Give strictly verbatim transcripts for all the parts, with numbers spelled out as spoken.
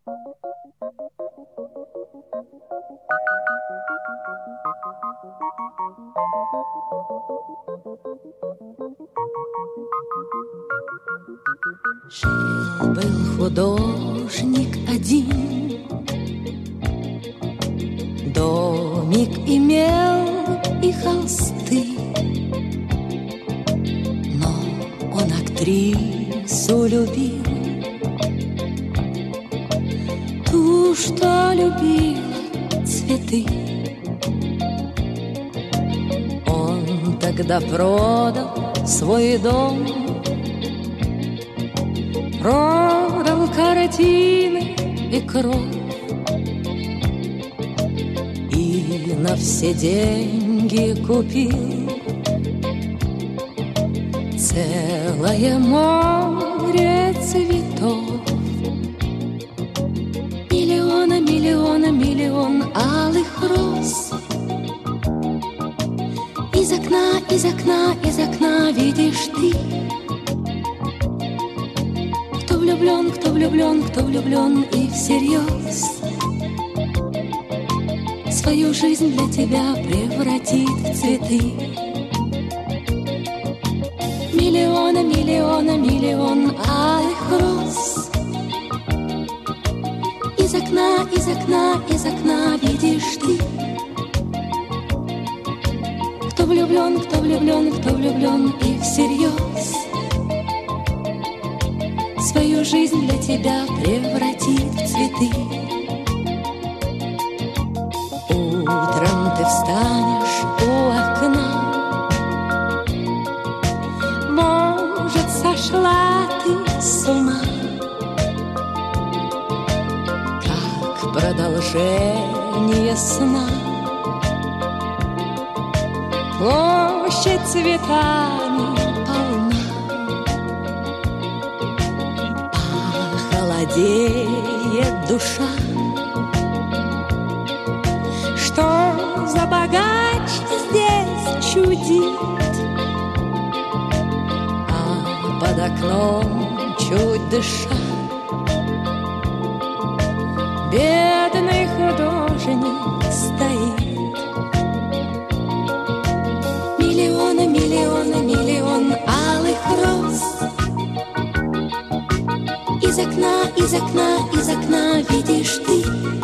Жил-был художник один, домик имел и холсты, но он актрису любил, ту, что любила цветы. Он тогда продал свой дом, продал картины и кровь, и на все деньги купил целое море цветов. Миллиона, миллиона, миллион алых роз. Из окна, из окна, из окна видишь ты. Кто влюблен, кто влюблен, кто влюблен и всерьез свою жизнь для тебя превратит в цветы. Миллиона, миллиона, миллион алых роз. Из окна, из окна, из окна видишь ты. Кто влюблен, кто влюблен, кто влюблен и всерьез свою жизнь для тебя превратит в цветы. Утром ты встанешь у окна, может, сошла ты с ума, как продолжение сна. Площадь цветами полна, холодеет душа. Что за богач здесь чудит, а под окном чуть дыша бедный художник стоит. Миллиона, миллиона, миллион алых роз. Из окна, из окна, из окна видишь ты.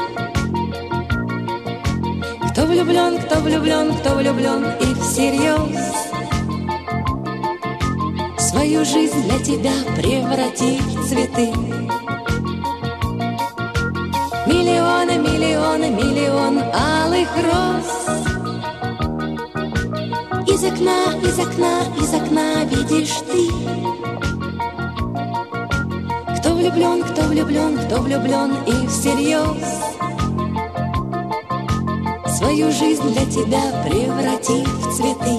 Кто влюблен, кто влюблен, кто влюблен и всерьез свою жизнь для тебя превратит в цветы. Миллионы, миллионы, миллион алых роз. Из окна, из окна, из окна видишь ты. Кто влюблен, кто влюблен, кто влюблен и всерьез свою жизнь для тебя превратит в цветы.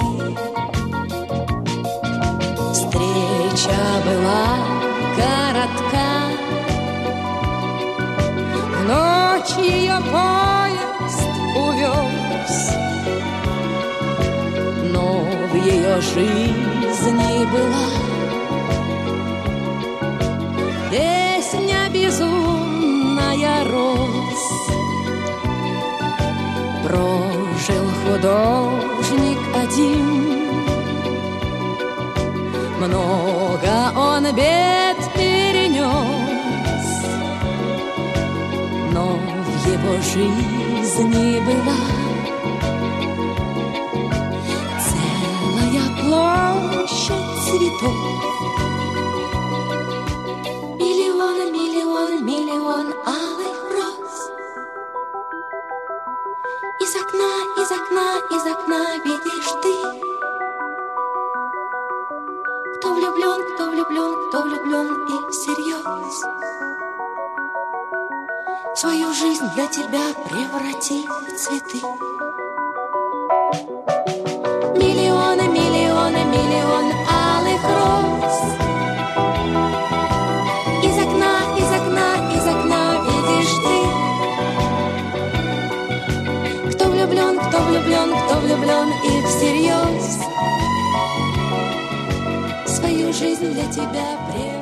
Встреча была коротка, в ночь ее поезд увез, но в ее жизни была песня безумная роз. Прожил художник один, много он бед перенес, но в его жизни была целая площадь цветов. Миллион, миллион, миллион алых роз. Из окна, из окна, из окна видишь ты. Кто влюблен, кто влюблен, кто влюблен и всерьез свою жизнь для тебя преврати в цветы. Миллионы, миллионы, миллион алых роз. Из окна, из окна, из окна видишь ты. Кто влюблен, кто влюблен, кто влюблен и всерьез свою жизнь для тебя превратит.